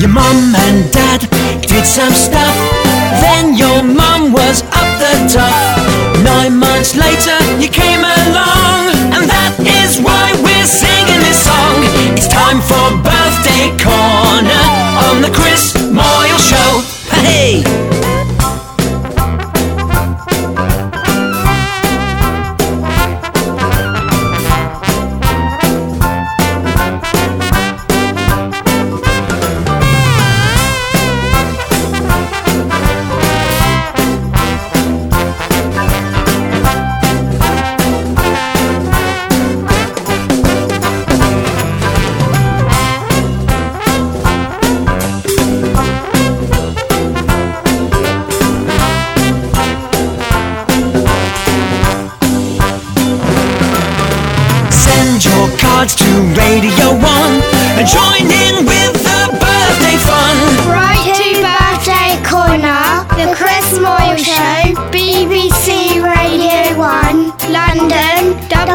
Your mum and dad did some stuff, then your mum was up the top. 9 months later you came along, and that is why we're singing this song. It's time for Birthday Corner on the Chris Moyle Show. Hey! Your cards to Radio 1 and join in with the birthday fun. Write to Birthday Corner, the Chris Moyle Show, BBC Radio 1, London,